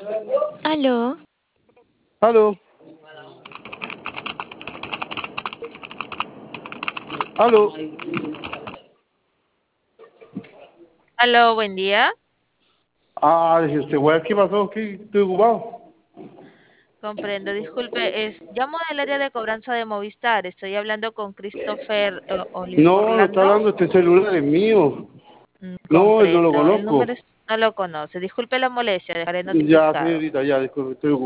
Aló, Aló, aló. Aló, buen día. Güey, ¿qué pasó? ¿Qué? ¿Estoy ocupado? Comprendo, disculpe, llamo del área de cobranza de Movistar. Estoy hablando con Christopher No, no está Orlando. hablando, este celular es mío. No, él no lo Comprendo, el número conozco. no lo conoce. Disculpe la molestia, dejaré Ya, notificado. señorita, ya, disculpe, estoy ocupado.